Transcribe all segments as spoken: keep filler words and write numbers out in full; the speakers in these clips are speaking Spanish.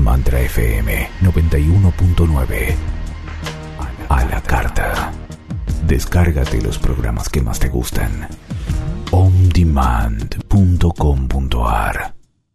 Mantra F M noventa y uno punto nueve. A la carta. Descárgate los programas que más te gustan. on demand punto com punto a r.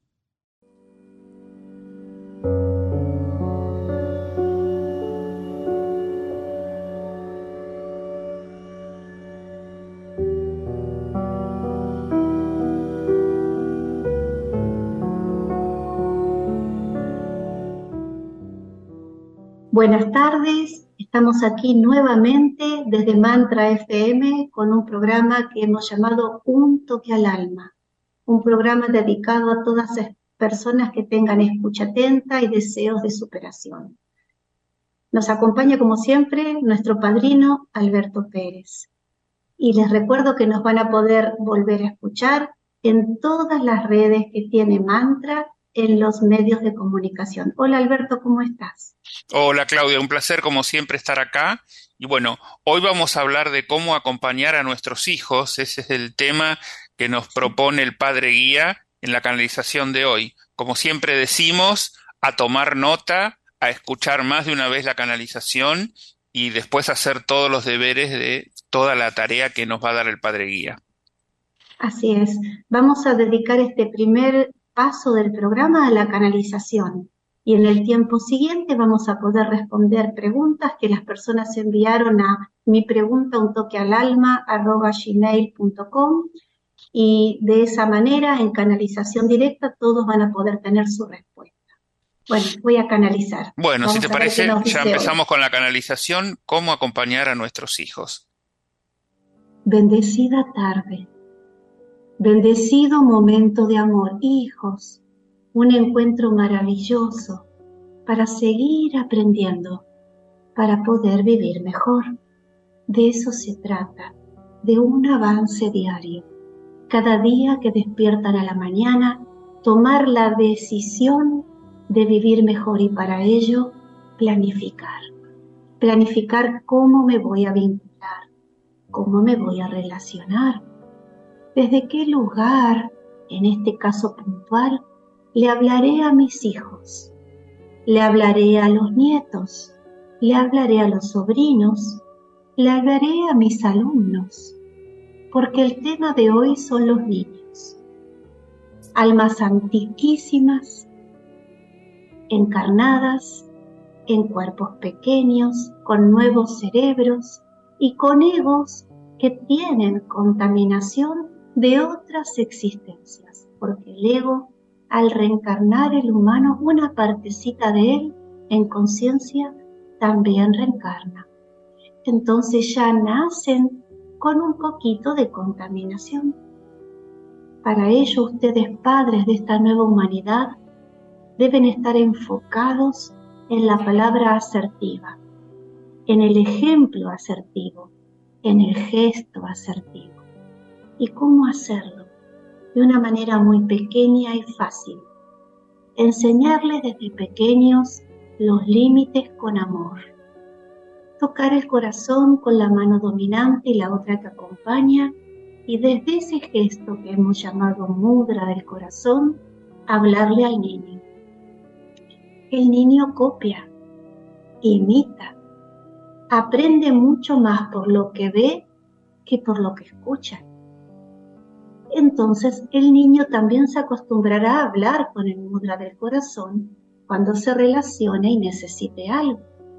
Buenas tardes, estamos aquí nuevamente desde Mantra F M con un programa que hemos llamado Un Toque al Alma, un programa dedicado a todas las personas que tengan escucha atenta y deseos de superación. Nos acompaña como siempre nuestro padrino Alberto Pérez. Y les recuerdo que nos van a poder volver a escuchar en todas las redes que tiene Mantra en los medios de comunicación. Hola Alberto, ¿cómo estás? Hola Claudia, un placer como siempre estar acá. Y bueno, hoy vamos a hablar de cómo acompañar a nuestros hijos. Ese es el tema que nos propone el Padre Guía en la canalización de hoy. Como siempre decimos, a tomar nota, a escuchar más de una vez la canalización y después hacer todos los deberes de toda la tarea que nos va a dar el Padre Guía. Así es. Vamos a dedicar este primer paso del programa a la canalización. Y en el tiempo siguiente vamos a poder responder preguntas que las personas enviaron a mi pregunta un toque al alma arroba gmail punto com, y de esa manera en canalización directa todos van a poder tener su respuesta. Bueno, voy a canalizar. Bueno, vamos si te parece, ya empezamos hoy. con la canalización, cómo acompañar a nuestros hijos. Bendecida tarde, bendecido momento de amor, hijos. Un encuentro maravilloso para seguir aprendiendo, para poder vivir mejor. De eso se trata, de un avance diario. Cada día que despiertan a la mañana, tomar la decisión de vivir mejor y para ello planificar. Planificar cómo me voy a vincular, cómo me voy a relacionar, desde qué lugar, en este caso puntual, le hablaré a mis hijos, le hablaré a los nietos, le hablaré a los sobrinos, le hablaré a mis alumnos, porque el tema de hoy son los niños. Almas antiquísimas, encarnadas en cuerpos pequeños, con nuevos cerebros y con egos que tienen contaminación de otras existencias, porque el ego, al reencarnar el humano, una partecita de él en conciencia también reencarna. Entonces ya nacen con un poquito de contaminación. Para ello, ustedes, padres de esta nueva humanidad, deben estar enfocados en la palabra asertiva, en el ejemplo asertivo, en el gesto asertivo. ¿Y cómo hacerlo? De una manera muy pequeña y fácil. Enseñarles desde pequeños los límites con amor. Tocar el corazón con la mano dominante y la otra que acompaña, y desde ese gesto que hemos llamado mudra del corazón, hablarle al niño. El niño copia, imita, aprende mucho más por lo que ve que por lo que escucha. Entonces el niño también se acostumbrará a hablar con el mudra del corazón cuando se relacione y necesite algo.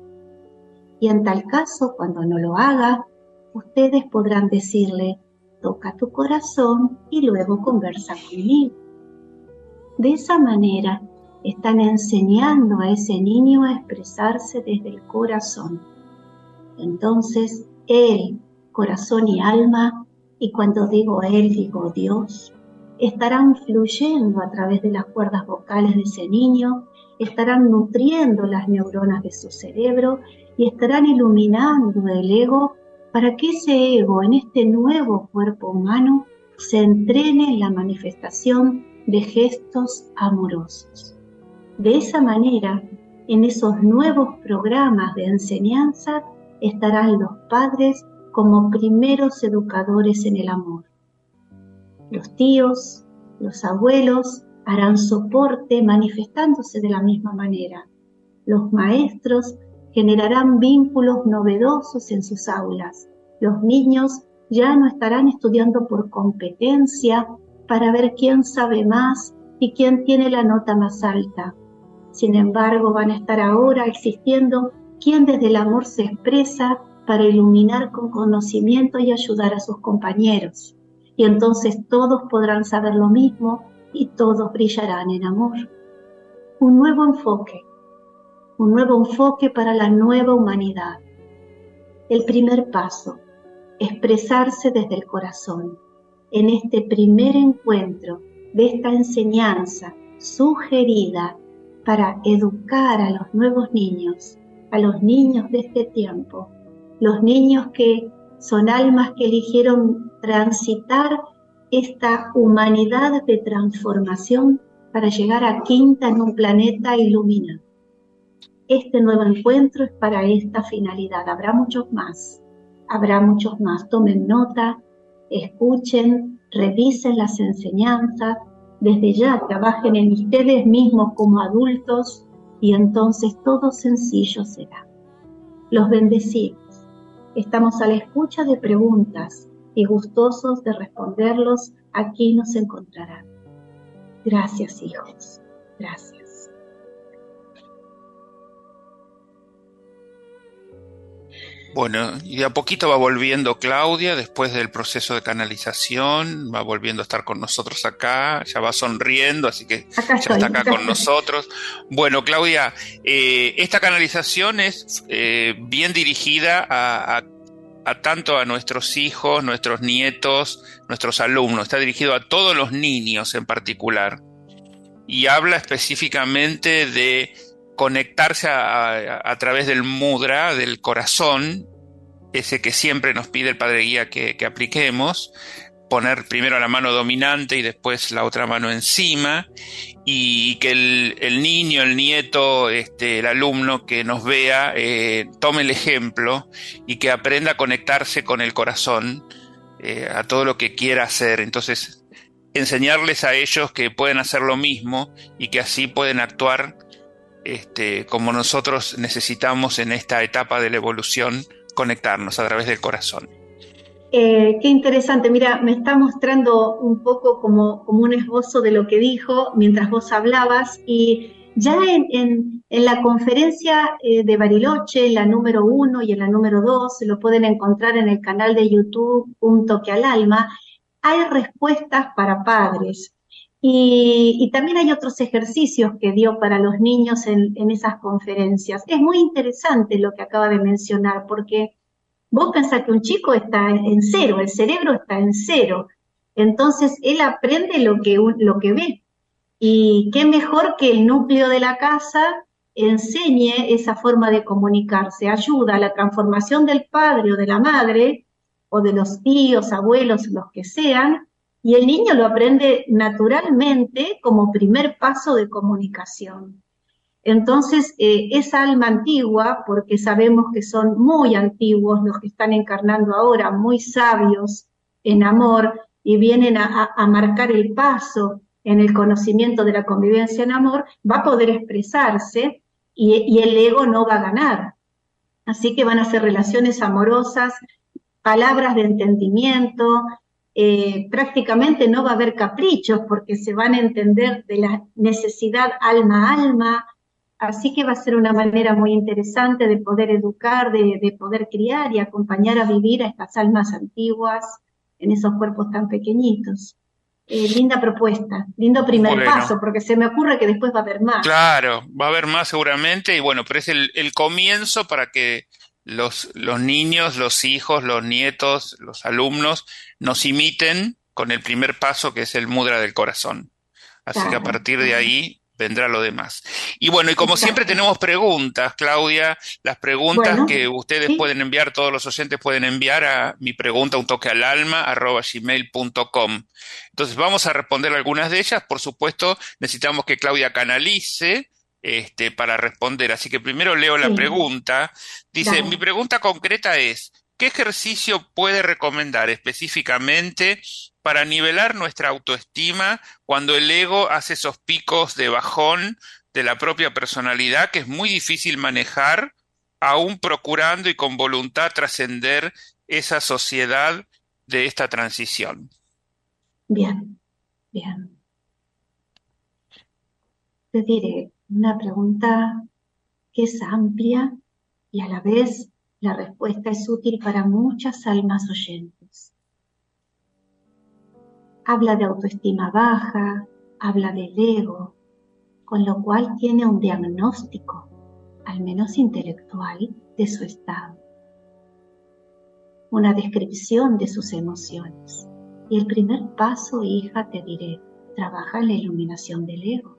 Y en tal caso, cuando no lo haga, ustedes podrán decirle, toca tu corazón y luego conversa conmigo. De esa manera están enseñando a ese niño a expresarse desde el corazón. Entonces él, corazón y alma, y cuando digo él, digo Dios, estarán fluyendo a través de las cuerdas vocales de ese niño, estarán nutriendo las neuronas de su cerebro y estarán iluminando el ego para que ese ego en este nuevo cuerpo humano se entrene en la manifestación de gestos amorosos. De esa manera, en esos nuevos programas de enseñanza estarán los padres como primeros educadores en el amor. Los tíos, los abuelos, harán soporte manifestándose de la misma manera. Los maestros generarán vínculos novedosos en sus aulas. Los niños ya no estarán estudiando por competencia para ver quién sabe más y quién tiene la nota más alta. Sin embargo, van a estar ahora existiendo quien desde el amor se expresa para iluminar con conocimiento y ayudar a sus compañeros. Y entonces todos podrán saber lo mismo y todos brillarán en amor. Un nuevo enfoque, un nuevo enfoque para la nueva humanidad. El primer paso, expresarse desde el corazón. En este primer encuentro de esta enseñanza sugerida para educar a los nuevos niños, a los niños de este tiempo, los niños que son almas que eligieron transitar esta humanidad de transformación para llegar a quinta en un planeta iluminado. Este nuevo encuentro es para esta finalidad. Habrá muchos más, habrá muchos más. Tomen nota, escuchen, revisen las enseñanzas, desde ya trabajen en ustedes mismos como adultos y entonces todo sencillo será. Los bendecimos. Estamos a la escucha de preguntas y gustosos de responderlos. Aquí nos encontrarán. Gracias, hijos. Gracias. Bueno, y de a poquito va volviendo Claudia después del proceso de canalización, va volviendo a estar con nosotros acá, ya va sonriendo, así que acá ya estoy, está acá acá con estoy. nosotros. Bueno, Claudia, eh, esta canalización es eh, bien dirigida a, a, a tanto a nuestros hijos, nuestros nietos, nuestros alumnos, está dirigido a todos los niños en particular, y habla específicamente de conectarse a, a, a través del mudra, del corazón, ese que siempre nos pide el Padre Guía que, que apliquemos, poner primero la mano dominante y después la otra mano encima, y que el, el niño, el nieto, este, el alumno que nos vea, eh, tome el ejemplo y que aprenda a conectarse con el corazón, eh, a todo lo que quiera hacer. Entonces, enseñarles a ellos que pueden hacer lo mismo y que así pueden actuar Este, como nosotros necesitamos en esta etapa de la evolución, conectarnos a través del corazón. Eh, qué interesante, mira, me está mostrando un poco como, como un esbozo de lo que dijo mientras vos hablabas, y ya en, en, en la conferencia eh, de Bariloche, en la número uno y en la número dos, se lo pueden encontrar en el canal de YouTube Un Toque al Alma, hay respuestas para padres. Y, y también hay otros ejercicios que dio para los niños en, en esas conferencias. Es muy interesante lo que acaba de mencionar, porque vos pensás que un chico está en cero, el cerebro está en cero, entonces él aprende lo que, lo que ve. Y qué mejor que el núcleo de la casa enseñe esa forma de comunicarse, ayuda a la transformación del padre o de la madre, o de los tíos, abuelos, los que sean, y el niño lo aprende naturalmente como primer paso de comunicación. Entonces, eh, esa alma antigua, porque sabemos que son muy antiguos los que están encarnando ahora, muy sabios en amor, y vienen a, a, a marcar el paso en el conocimiento de la convivencia en amor, va a poder expresarse y, y el ego no va a ganar. Así que van a ser relaciones amorosas, palabras de entendimiento, Eh, prácticamente no va a haber caprichos porque se van a entender de la necesidad alma a alma, así que va a ser una manera muy interesante de poder educar, de, de poder criar y acompañar a vivir a estas almas antiguas en esos cuerpos tan pequeñitos. Eh, linda propuesta, lindo primer Bueno, paso, porque se me ocurre que después va a haber más. Claro, va a haber más seguramente, y bueno, pero es el, el comienzo para que los, los niños, los hijos, los nietos, los alumnos nos imiten con el primer paso, que es el mudra del corazón. Así Claro, que a partir de claro. ahí vendrá lo demás. Y bueno, y como Exacto. siempre tenemos preguntas, Claudia, las preguntas Bueno, que ustedes sí. pueden enviar, todos los oyentes pueden enviar a mi pregunta, un toque al alma, arroba gmail punto com. Entonces vamos a responder algunas de ellas. Por supuesto, necesitamos que Claudia canalice este, para responder. Así que primero leo la Sí. pregunta. Dice, Dale. mi pregunta concreta es, ¿qué ejercicio puede recomendar específicamente para nivelar nuestra autoestima cuando el ego hace esos picos de bajón de la propia personalidad que es muy difícil manejar, aún procurando y con voluntad trascender esa sociedad de esta transición? Bien, bien. Te diré una pregunta que es amplia y a la vez la respuesta es útil para muchas almas oyentes. Habla de autoestima baja, habla del ego, con lo cual tiene un diagnóstico, al menos intelectual, de su estado. Una descripción de sus emociones. Y el primer paso, hija, te diré, trabaja en la iluminación del ego.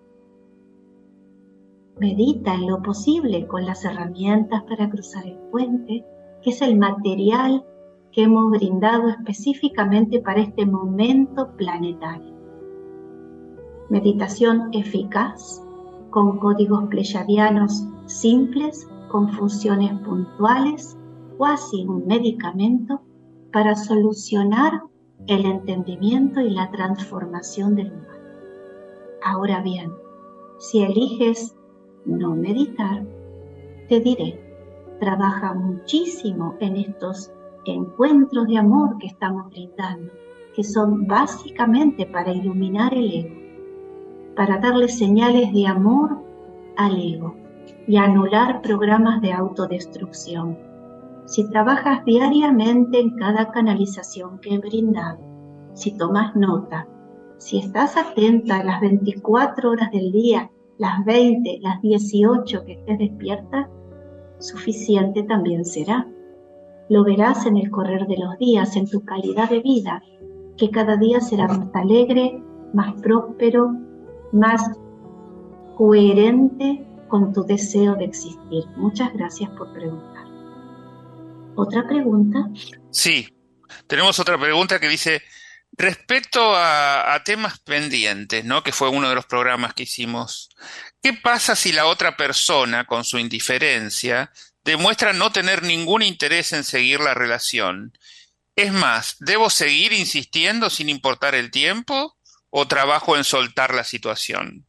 Medita en lo posible con las herramientas para cruzar el puente, que es el material que hemos brindado específicamente para este momento planetario. Meditación eficaz, con códigos pleyadianos simples, con funciones puntuales, cuasi un medicamento para solucionar el entendimiento y la transformación del humano. Ahora bien, si eliges no meditar, te diré, trabaja muchísimo en estos encuentros de amor que estamos brindando, que son básicamente para iluminar el ego, para darle señales de amor al ego y anular programas de autodestrucción. Si trabajas diariamente en cada canalización que he brindado, si tomas nota, si estás atenta a las veinticuatro horas del día, las veinte, las dieciocho que estés despierta, suficiente también será. Lo verás en el correr de los días, en tu calidad de vida, que cada día será más alegre, más próspero, más coherente con tu deseo de existir. Muchas gracias por preguntar. ¿Otra pregunta? Sí, tenemos otra pregunta que dice, respecto a, a temas pendientes, ¿no? Que fue uno de los programas que hicimos, ¿qué pasa si la otra persona, con su indiferencia, demuestra no tener ningún interés en seguir la relación? Es más, ¿debo seguir insistiendo sin importar el tiempo o trabajo en soltar la situación?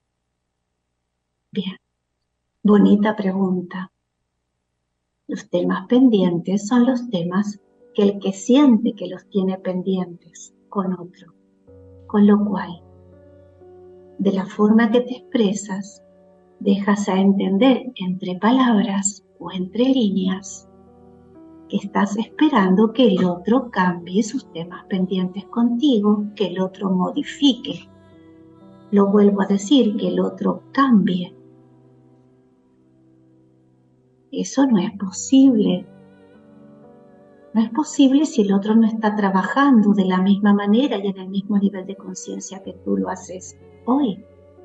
Bien, bonita pregunta. Los temas pendientes son los temas que el que siente que los tiene pendientes con otro. Con lo cual, de la forma que te expresas, dejas a entender entre palabras o entre líneas que estás esperando que el otro cambie sus temas pendientes contigo, que el otro modifique. Lo vuelvo a decir, que el otro cambie. Eso no es posible. No es posible si el otro no está trabajando de la misma manera y en el mismo nivel de conciencia que tú lo haces hoy.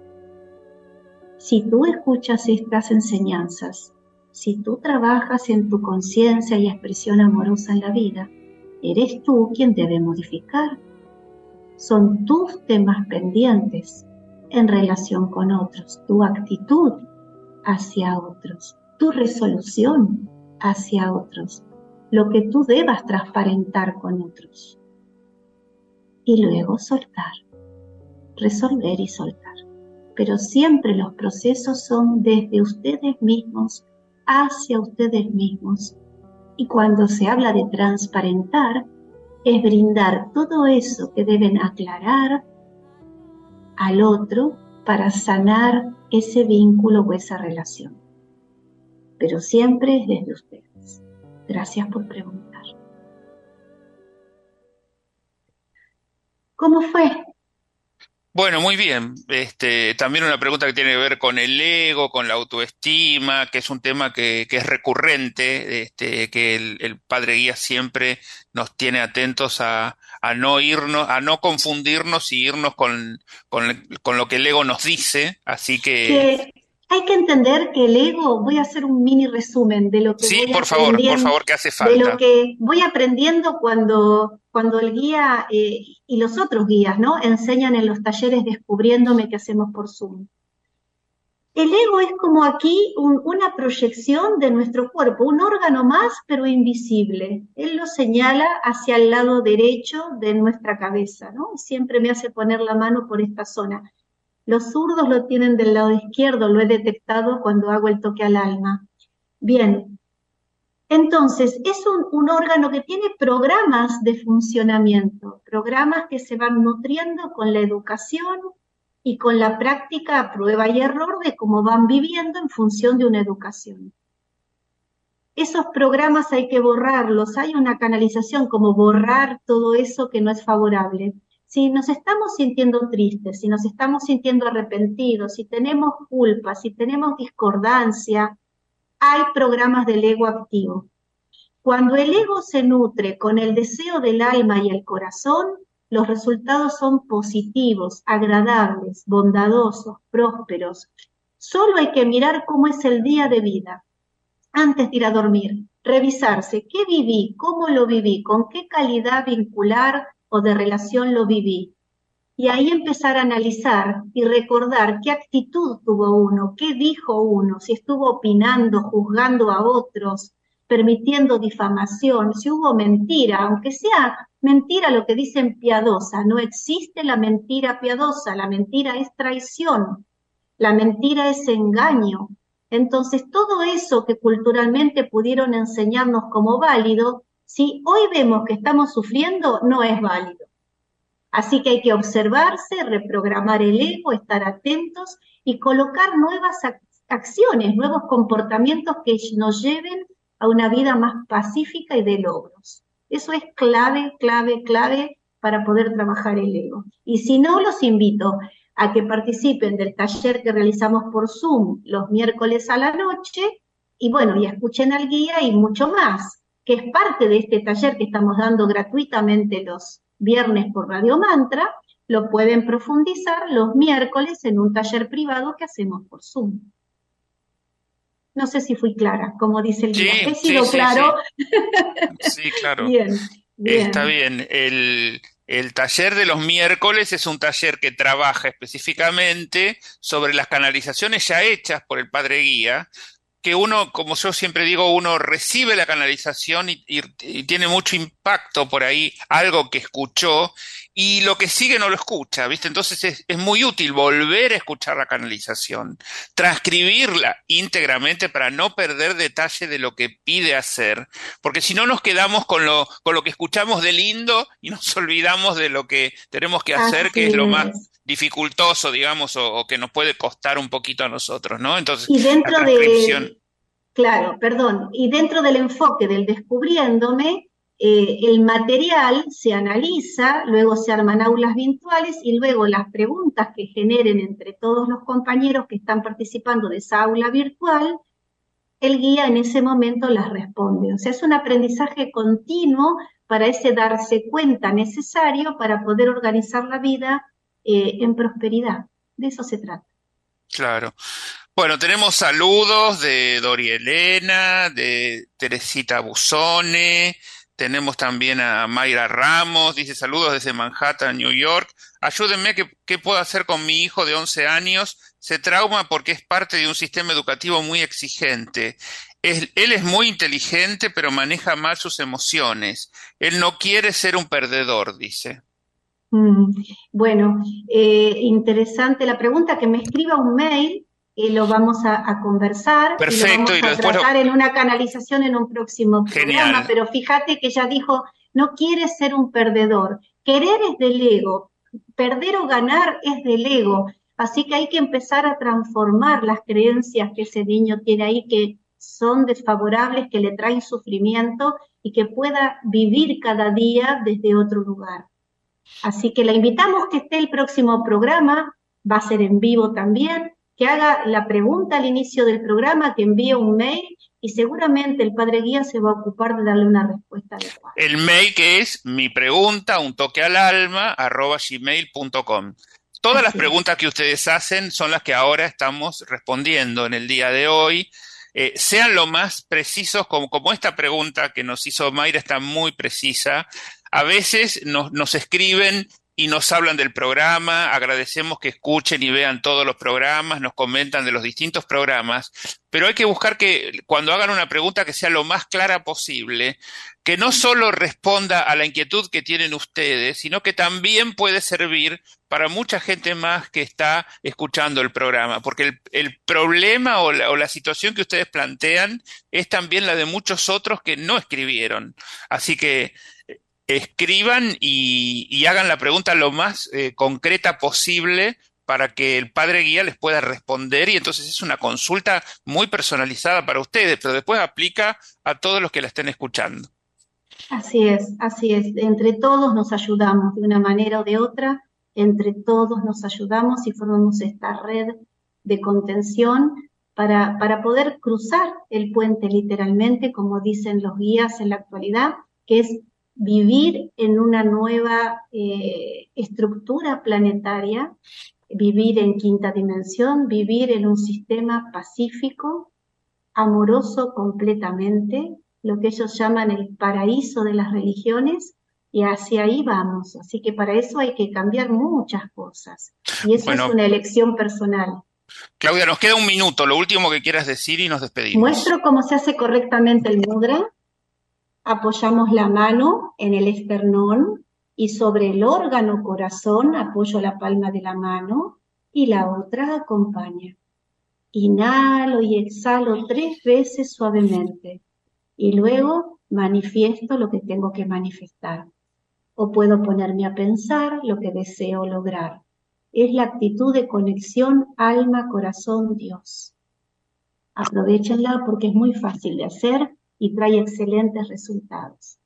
Si tú escuchas estas enseñanzas, si tú trabajas en tu conciencia y expresión amorosa en la vida, eres tú quien debe modificar. Son tus temas pendientes en relación con otros, tu actitud hacia otros, tu resolución hacia otros, lo que tú debas transparentar con otros. Y luego soltar, resolver y soltar. Pero siempre los procesos son desde ustedes mismos hacia ustedes mismos. Y cuando se habla de transparentar, es brindar todo eso que deben aclarar al otro para sanar ese vínculo o esa relación. Pero siempre es desde ustedes. Gracias por preguntar. ¿Cómo fue? Bueno, muy bien. Este, también una pregunta que tiene que ver con el ego, con la autoestima, que es un tema que, que es recurrente, este, que el, el Padre Guía siempre nos tiene atentos a, a no irnos, a no confundirnos y irnos con, con, con lo que el ego nos dice. Así que... que hay que entender que el ego, voy a hacer un mini resumen de lo que sí, voy por favor, por favor, que hace falta. De lo que voy aprendiendo cuando, cuando el guía eh, y los otros guías, ¿no?, enseñan en los talleres Descubriéndome que hacemos por Zoom. El ego es como aquí un, una proyección de nuestro cuerpo, un órgano más, pero invisible. Él lo señala hacia el lado derecho de nuestra cabeza, ¿no? Siempre me hace poner la mano por esta zona. Los zurdos lo tienen del lado izquierdo, lo he detectado cuando hago el toque al alma. Bien, entonces es un, un órgano que tiene programas de funcionamiento, programas que se van nutriendo con la educación y con la práctica, prueba y error de cómo van viviendo en función de una educación. Esos programas hay que borrarlos, hay una canalización como borrar todo eso que no es favorable. Si nos estamos sintiendo tristes, si nos estamos sintiendo arrepentidos, si tenemos culpa, si tenemos discordancia, hay programas del ego activo. Cuando el ego se nutre con el deseo del alma y el corazón, los resultados son positivos, agradables, bondadosos, prósperos. Solo hay que mirar cómo es el día de vida. Antes de ir a dormir, revisarse qué viví, cómo lo viví, con qué calidad vincular o de relación lo viví. Y ahí empezar a analizar y recordar qué actitud tuvo uno, qué dijo uno, si estuvo opinando, juzgando a otros, permitiendo difamación, si hubo mentira, aunque sea mentira lo que dicen piadosa, no existe la mentira piadosa, la mentira es traición, la mentira es engaño. Entonces todo eso que culturalmente pudieron enseñarnos como válido, si hoy vemos que estamos sufriendo, no es válido. Así que hay que observarse, reprogramar el ego, estar atentos y colocar nuevas acciones, nuevos comportamientos que nos lleven a una vida más pacífica y de logros. Eso es clave, clave, clave para poder trabajar el ego. Y si no, los invito a que participen del taller que realizamos por Zoom los miércoles a la noche y bueno, y escuchen al guía y mucho más, que es parte de este taller que estamos dando gratuitamente los viernes por Radio Mantra, lo pueden profundizar los miércoles en un taller privado que hacemos por Zoom. No sé si fui clara, como dice el Sí, guía. ¿He sido sí, sí, claro? sí. Sí, claro. Bien, bien. Está bien. El, el taller de los miércoles es un taller que trabaja específicamente sobre las canalizaciones ya hechas por el Padre Guía, que uno, como yo siempre digo, uno recibe la canalización y, y, y tiene mucho impacto por ahí, algo que escuchó, y lo que sigue no lo escucha, ¿viste? Entonces es, es muy útil volver a escuchar la canalización, transcribirla íntegramente para no perder detalle de lo que pide hacer, porque si no nos quedamos con lo, con lo que escuchamos de lindo y nos olvidamos de lo que tenemos que hacer, Así que es lo es. más dificultoso, digamos, o, o que nos puede costar un poquito a nosotros, ¿no? Entonces, Y la dentro transcripción. de, claro, perdón, y dentro del enfoque del descubriéndome, eh, el material se analiza, luego se arman aulas virtuales y luego las preguntas que generen entre todos los compañeros que están participando de esa aula virtual, el guía en ese momento las responde. O sea, es un aprendizaje continuo para ese darse cuenta necesario para poder organizar la vida eh, en prosperidad. De eso se trata. Claro. Bueno, tenemos saludos de Doria Elena, de Teresita Busone, tenemos también a Mayra Ramos, dice saludos desde Manhattan, New York. Ayúdenme, ¿qué, qué puedo hacer con mi hijo de once años? Se trauma porque es parte de un sistema educativo muy exigente. Es, él es muy inteligente, pero maneja mal sus emociones. Él no quiere ser un perdedor, dice. Mm, bueno, eh, interesante la pregunta, que me escriba un mail y lo vamos a, a conversar Perfecto, y lo vamos y lo- a después lo- tratar en una canalización en un próximo Genial. programa, pero fíjate que ella dijo, no quiere ser un perdedor, querer es del ego, perder o ganar es del ego, así que hay que empezar a transformar las creencias que ese niño tiene ahí, que son desfavorables, que le traen sufrimiento y que pueda vivir cada día desde otro lugar. Así que la invitamos que esté el próximo programa, va a ser en vivo también, que haga la pregunta al inicio del programa, que envíe un mail y seguramente el Padre Guía se va a ocupar de darle una respuesta adecuada. El mail que es mi pregunta, un toque al alma, arroba gmail punto com. Todas las Así es. preguntas que ustedes hacen son las que ahora estamos respondiendo en el día de hoy. Eh, sean lo más precisos, como, como esta pregunta que nos hizo Mayra está muy precisa. A veces nos, nos escriben y nos hablan del programa. Agradecemos que escuchen y vean todos los programas, nos comentan de los distintos programas, pero hay que buscar que cuando hagan una pregunta que sea lo más clara posible, que no solo responda a la inquietud que tienen ustedes, sino que también puede servir para mucha gente más que está escuchando el programa, porque el, el problema o la, o la situación que ustedes plantean es también la de muchos otros que no escribieron. Así que escriban y, y hagan la pregunta lo más eh, concreta posible para que el padre guía les pueda responder, y entonces es una consulta muy personalizada para ustedes, pero después aplica a todos los que la estén escuchando. Así es, así es. Entre todos nos ayudamos de una manera o de otra, entre todos nos ayudamos y formamos esta red de contención para, para poder cruzar el puente literalmente, como dicen los guías en la actualidad, que es vivir en una nueva eh, estructura planetaria, vivir en quinta dimensión, vivir en un sistema pacífico, amoroso completamente, lo que ellos llaman el paraíso de las religiones, y hacia ahí vamos. Así que para eso hay que cambiar muchas cosas, y eso bueno, es una elección personal. Claudia, nos queda un minuto, lo último que quieras decir y nos despedimos. Muestro cómo se hace correctamente el mudra. Apoyamos la mano en el esternón y sobre el órgano corazón apoyo la palma de la mano y la otra acompaña. Inhalo y exhalo tres veces suavemente y luego manifiesto lo que tengo que manifestar. O puedo ponerme a pensar lo que deseo lograr. Es la actitud de conexión alma-corazón-Dios. Aprovechenla porque es muy fácil de hacer y trae excelentes resultados.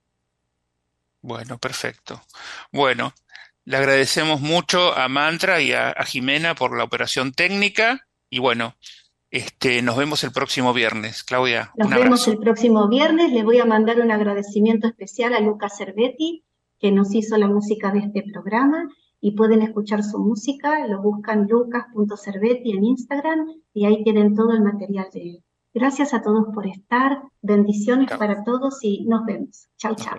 Bueno, perfecto. Bueno, le agradecemos mucho a Mantra y a, a Jimena por la operación técnica, y bueno, este, nos vemos el próximo viernes. Claudia, Nos un vemos abrazo. el próximo viernes. Le voy a mandar un agradecimiento especial a Luca Cervetti, que nos hizo la música de este programa, y pueden escuchar su música, lo buscan lucas punto cervetti en Instagram, y ahí tienen todo el material de él. Gracias a todos por estar, bendiciones chau. Para todos y nos vemos. Chau, chau.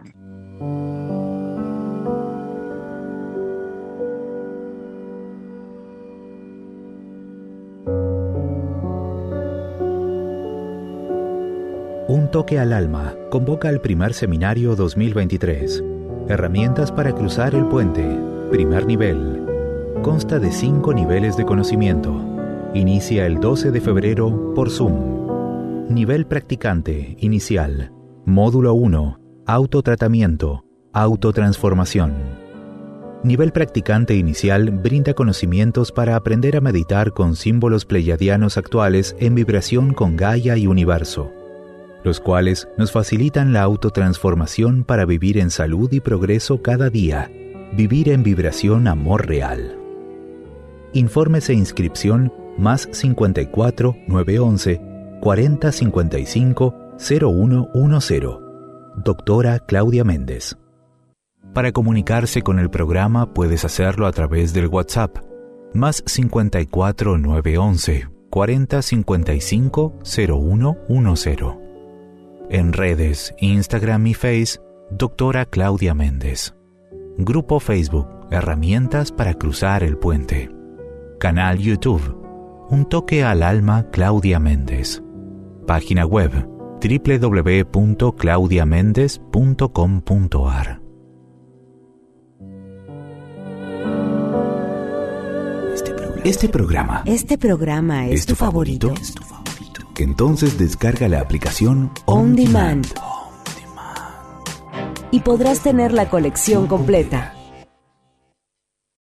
Un toque al alma convoca al primer seminario dos mil veintitrés. Herramientas para cruzar el puente. Primer nivel. Consta de cinco niveles de conocimiento. Inicia el doce de febrero por Zoom. Nivel practicante inicial. Módulo uno. Autotratamiento. Autotransformación. Nivel practicante inicial brinda conocimientos para aprender a meditar con símbolos pleiadianos actuales en vibración con Gaia y Universo, los cuales nos facilitan la autotransformación para vivir en salud y progreso cada día. Vivir en vibración amor real. Informes e inscripción más cincuenta y cuatro, novecientos once, cuarenta cincuenta y cinco, cero uno diez. Doctora Claudia Méndez. Para comunicarse con el programa puedes hacerlo a través del WhatsApp más cincuenta y cuatro, novecientos once, cuarenta cincuenta y cinco, cero uno diez. En redes, Instagram y Face, Doctora Claudia Méndez. Grupo Facebook, Herramientas para cruzar el puente. Canal YouTube, Un toque al alma Claudia Méndez. Página web, doble u doble u doble u punto claudia méndez punto com punto a r. Este programa, este programa, este programa es, ¿es tu favorito? favorito? ¿Es tu favorito? Entonces descarga la aplicación On Demand y podrás tener la colección completa.